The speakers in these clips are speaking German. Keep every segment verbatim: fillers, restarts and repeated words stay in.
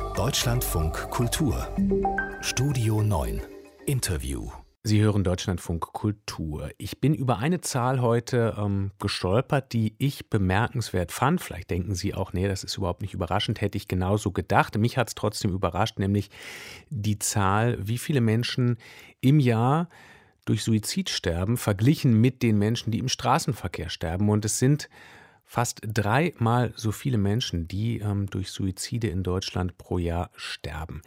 Deutschlandfunk Kultur Studio neun Interview. Sie hören Deutschlandfunk Kultur. Ich bin über eine Zahl heute ähm, gestolpert, die ich bemerkenswert fand. Vielleicht denken Sie auch, nee, das ist überhaupt nicht überraschend, hätte ich genauso gedacht. Mich hat es trotzdem überrascht, nämlich die Zahl, wie viele Menschen im Jahr durch Suizid sterben, verglichen mit den Menschen, die im Straßenverkehr sterben. Und es sind fast dreimal so viele Menschen, die ähm, durch Suizide in Deutschland pro Jahr sterben.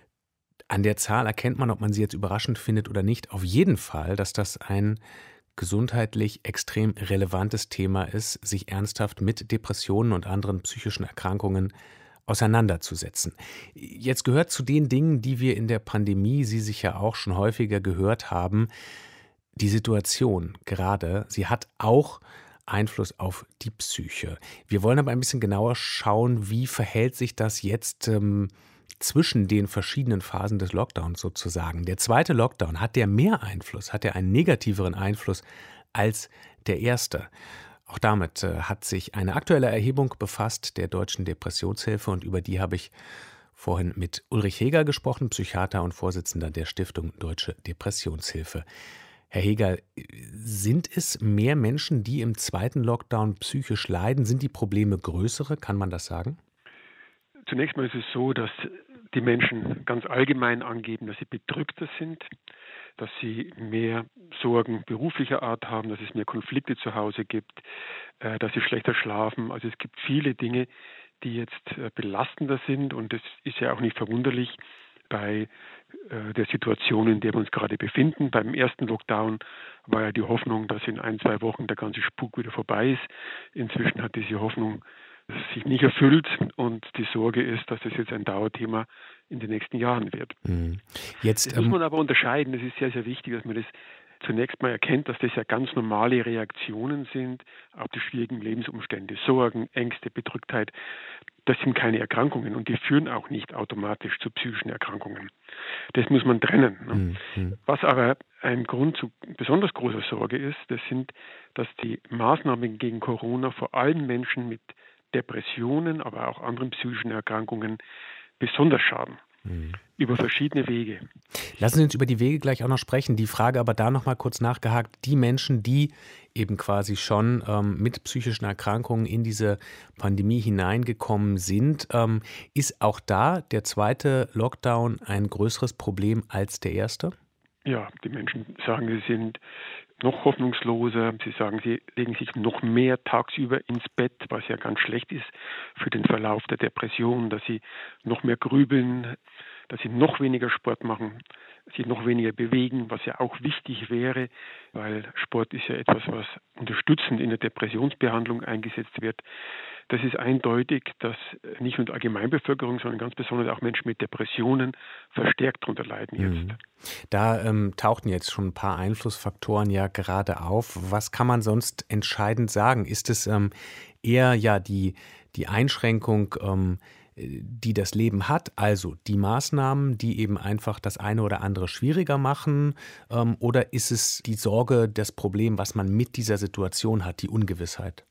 An der Zahl erkennt man, ob man sie jetzt überraschend findet oder nicht, auf jeden Fall, dass das ein gesundheitlich extrem relevantes Thema ist, sich ernsthaft mit Depressionen und anderen psychischen Erkrankungen auseinanderzusetzen. Jetzt gehört zu den Dingen, die wir in der Pandemie, Sie sicher auch schon häufiger gehört haben, die Situation gerade, sie hat auch Einfluss auf die Psyche. Wir wollen aber ein bisschen genauer schauen, wie verhält sich das jetzt ähm, zwischen den verschiedenen Phasen des Lockdowns sozusagen. Der zweite Lockdown, hat der mehr Einfluss, hat der einen negativeren Einfluss als der erste? Auch damit äh, hat sich eine aktuelle Erhebung befasst der Deutschen Depressionshilfe und über die habe ich vorhin mit Ulrich Heger gesprochen, Psychiater und Vorsitzender der Stiftung Deutsche Depressionshilfe. Herr Heger, sind es mehr Menschen, die im zweiten Lockdown psychisch leiden? Sind die Probleme größere? Kann man das sagen? Zunächst mal ist es so, dass die Menschen ganz allgemein angeben, dass sie bedrückter sind, dass sie mehr Sorgen beruflicher Art haben, dass es mehr Konflikte zu Hause gibt, dass sie schlechter schlafen. Also es gibt viele Dinge, die jetzt belastender sind und das ist ja auch nicht verwunderlich bei der Situation, in der wir uns gerade befinden. Beim ersten Lockdown war ja die Hoffnung, dass in ein, zwei Wochen der ganze Spuk wieder vorbei ist. Inzwischen hat diese Hoffnung sich nicht erfüllt und die Sorge ist, dass das jetzt ein Dauerthema in den nächsten Jahren wird. Mhm. Jetzt, das muss man aber unterscheiden. Das ist sehr, sehr wichtig, dass man das zunächst mal erkennt, dass das ja ganz normale Reaktionen sind auf die schwierigen Lebensumstände. Sorgen, Ängste, Bedrücktheit, das sind keine Erkrankungen und die führen auch nicht automatisch zu psychischen Erkrankungen. Das muss man trennen. Mhm. Was aber ein Grund zu besonders großer Sorge ist, das sind, dass die Maßnahmen gegen Corona vor allem Menschen mit Depressionen, aber auch anderen psychischen Erkrankungen besonders schaden. Mhm. Über verschiedene Wege. Lassen Sie uns über die Wege gleich auch noch sprechen. Die Frage aber da noch mal kurz nachgehakt. Die Menschen, die eben quasi schon ähm, mit psychischen Erkrankungen in diese Pandemie hineingekommen sind, ähm, ist auch da der zweite Lockdown ein größeres Problem als der erste? Ja, die Menschen sagen, sie sind noch hoffnungsloser. Sie sagen, sie legen sich noch mehr tagsüber ins Bett, was ja ganz schlecht ist für den Verlauf der Depression, dass sie noch mehr grübeln, dass sie noch weniger Sport machen, sich noch weniger bewegen, was ja auch wichtig wäre, weil Sport ist ja etwas, was unterstützend in der Depressionsbehandlung eingesetzt wird. Das ist eindeutig, dass nicht nur die Allgemeinbevölkerung, sondern ganz besonders auch Menschen mit Depressionen verstärkt darunter leiden jetzt. Da ähm, tauchten jetzt schon ein paar Einflussfaktoren ja gerade auf. Was kann man sonst entscheidend sagen? Ist es ähm, eher ja die, die Einschränkung, ähm, die das Leben hat, also die Maßnahmen, die eben einfach das eine oder andere schwieriger machen, ähm, oder ist es die Sorge, das Problem, was man mit dieser Situation hat, die Ungewissheit?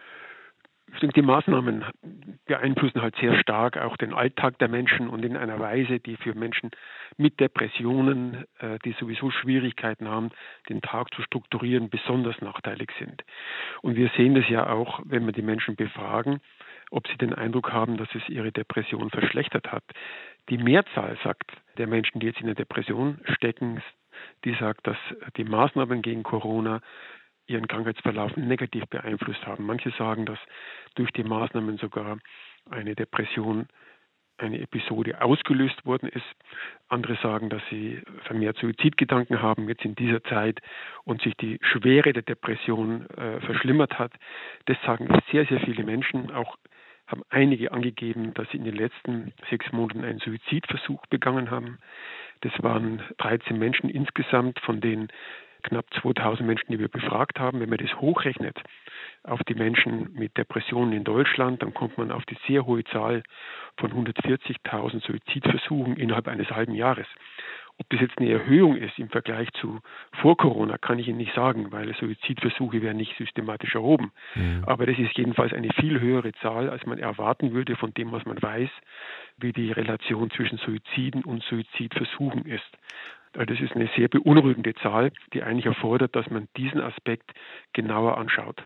Ich denke, die Maßnahmen beeinflussen halt sehr stark auch den Alltag der Menschen und in einer Weise, die für Menschen mit Depressionen, äh, die sowieso Schwierigkeiten haben, den Tag zu strukturieren, besonders nachteilig sind. Und wir sehen das ja auch, wenn wir die Menschen befragen, ob sie den Eindruck haben, dass es ihre Depression verschlechtert hat. Die Mehrzahl sagt, der Menschen, die jetzt in der Depression stecken, die sagt, dass die Maßnahmen gegen Corona ihren Krankheitsverlauf negativ beeinflusst haben. Manche sagen, dass durch die Maßnahmen sogar eine Depression, eine Episode ausgelöst worden ist. Andere sagen, dass sie vermehrt Suizidgedanken haben jetzt in dieser Zeit und sich die Schwere der Depression äh, verschlimmert hat. Das sagen sehr, sehr viele Menschen. Auch haben einige angegeben, dass sie in den letzten sechs Monaten einen Suizidversuch begangen haben. Das waren dreizehn Menschen insgesamt, von denen knapp zweitausend Menschen, die wir befragt haben. Wenn man das hochrechnet auf die Menschen mit Depressionen in Deutschland, dann kommt man auf die sehr hohe Zahl von hundertvierzigtausend Suizidversuchen innerhalb eines halben Jahres. Ob das jetzt eine Erhöhung ist im Vergleich zu vor Corona, kann ich Ihnen nicht sagen, weil Suizidversuche werden nicht systematisch erhoben. Mhm. Aber das ist jedenfalls eine viel höhere Zahl, als man erwarten würde von dem, was man weiß, wie die Relation zwischen Suiziden und Suizidversuchen ist. Also das ist eine sehr beunruhigende Zahl, die eigentlich erfordert, dass man diesen Aspekt genauer anschaut.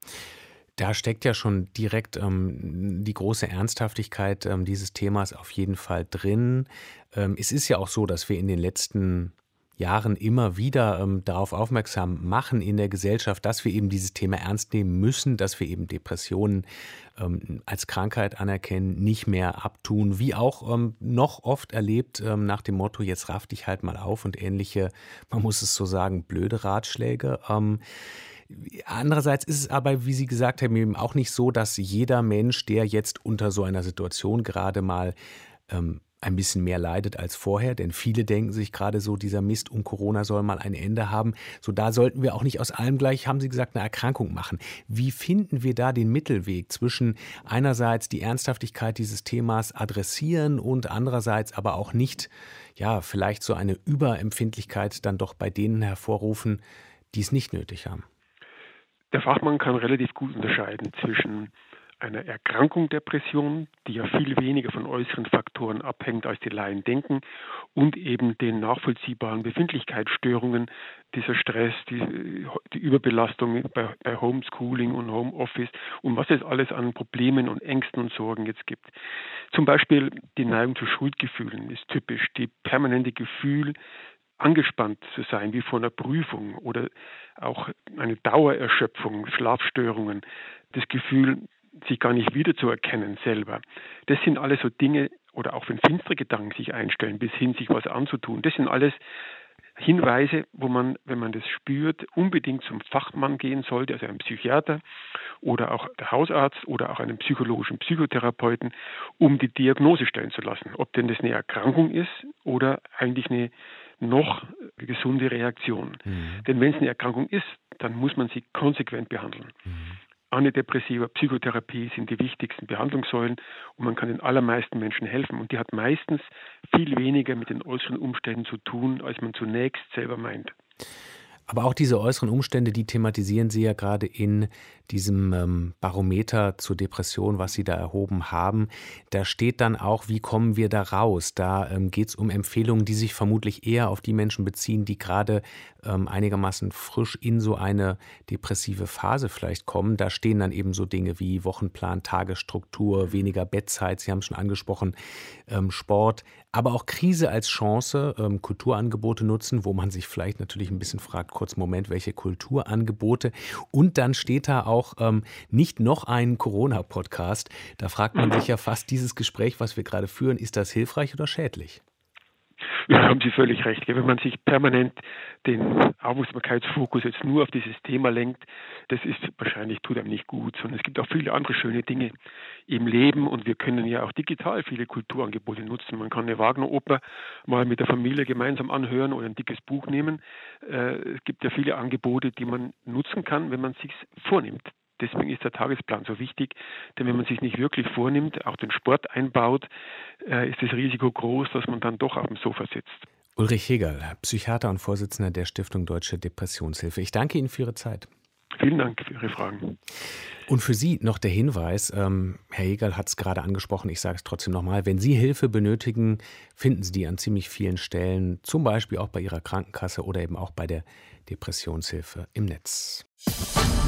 Da steckt ja schon direkt ähm, die große Ernsthaftigkeit ähm, dieses Themas auf jeden Fall drin. Ähm, es ist ja auch so, dass wir in den letzten Jahren immer wieder ähm, darauf aufmerksam machen in der Gesellschaft, dass wir eben dieses Thema ernst nehmen müssen, dass wir eben Depressionen ähm, als Krankheit anerkennen, nicht mehr abtun, wie auch ähm, noch oft erlebt ähm, nach dem Motto, jetzt raff dich halt mal auf und ähnliche, man muss es so sagen, blöde Ratschläge. Ähm, Andererseits ist es aber, wie Sie gesagt haben, eben auch nicht so, dass jeder Mensch, der jetzt unter so einer Situation gerade mal ähm, ein bisschen mehr leidet als vorher, denn viele denken sich gerade so, dieser Mist um Corona soll mal ein Ende haben. So, da sollten wir auch nicht aus allem gleich, haben Sie gesagt, eine Erkrankung machen. Wie finden wir da den Mittelweg zwischen einerseits die Ernsthaftigkeit dieses Themas adressieren und andererseits aber auch nicht, ja, vielleicht so eine Überempfindlichkeit dann doch bei denen hervorrufen, die es nicht nötig haben? Der Fachmann kann relativ gut unterscheiden zwischen einer Erkrankung Depression, die ja viel weniger von äußeren Faktoren abhängt, als die Laien denken, und eben den nachvollziehbaren Befindlichkeitsstörungen, dieser Stress, die, die Überbelastung bei, bei Homeschooling und Homeoffice und was es alles an Problemen und Ängsten und Sorgen jetzt gibt. Zum Beispiel die Neigung zu Schuldgefühlen ist typisch, die permanente Gefühl, angespannt zu sein, wie vor einer Prüfung oder auch eine Dauererschöpfung, Schlafstörungen, das Gefühl, sich gar nicht wiederzuerkennen selber. Das sind alles so Dinge, oder auch wenn finstere Gedanken sich einstellen, bis hin sich was anzutun. Das sind alles Hinweise, wo man, wenn man das spürt, unbedingt zum Fachmann gehen sollte, also einem Psychiater oder auch der Hausarzt oder auch einem psychologischen Psychotherapeuten, um die Diagnose stellen zu lassen, ob denn das eine Erkrankung ist oder eigentlich eine noch gesunde Reaktion. Mhm. Denn wenn es eine Erkrankung ist, dann muss man sie konsequent behandeln. Mhm. Antidepressiva, Psychotherapie sind die wichtigsten Behandlungssäulen und man kann den allermeisten Menschen helfen. Und die hat meistens viel weniger mit den äußeren Umständen zu tun, als man zunächst selber meint. Aber auch diese äußeren Umstände, die thematisieren Sie ja gerade in diesem ähm, Barometer zur Depression, was Sie da erhoben haben. Da steht dann auch, wie kommen wir da raus? Da ähm, geht es um Empfehlungen, die sich vermutlich eher auf die Menschen beziehen, die gerade ähm, einigermaßen frisch in so eine depressive Phase vielleicht kommen. Da stehen dann eben so Dinge wie Wochenplan, Tagesstruktur, weniger Bettzeit, Sie haben es schon angesprochen, ähm, Sport, aber auch Krise als Chance, ähm, Kulturangebote nutzen, wo man sich vielleicht natürlich ein bisschen fragt, kurz Moment, welche Kulturangebote? Und dann steht da auch ähm, nicht noch ein Corona-Podcast. Da fragt man sich ja fast, dieses Gespräch, was wir gerade führen, ist das hilfreich oder schädlich? Ja, haben Sie völlig recht. Wenn man sich permanent den Aufmerksamkeitsfokus jetzt nur auf dieses Thema lenkt, das ist wahrscheinlich, tut einem nicht gut, sondern es gibt auch viele andere schöne Dinge im Leben und wir können ja auch digital viele Kulturangebote nutzen. Man kann eine Wagner-Oper mal mit der Familie gemeinsam anhören oder ein dickes Buch nehmen. Es gibt ja viele Angebote, die man nutzen kann, wenn man es sich vornimmt. Deswegen ist der Tagesplan so wichtig, denn wenn man sich nicht wirklich vornimmt, auch den Sport einbaut, äh, ist das Risiko groß, dass man dann doch auf dem Sofa sitzt. Ulrich Hegerl, Psychiater und Vorsitzender der Stiftung Deutsche Depressionshilfe. Ich danke Ihnen für Ihre Zeit. Vielen Dank für Ihre Fragen. Und für Sie noch der Hinweis, ähm, Herr Hegerl hat es gerade angesprochen, ich sage es trotzdem nochmal, wenn Sie Hilfe benötigen, finden Sie die an ziemlich vielen Stellen, zum Beispiel auch bei Ihrer Krankenkasse oder eben auch bei der Depressionshilfe im Netz.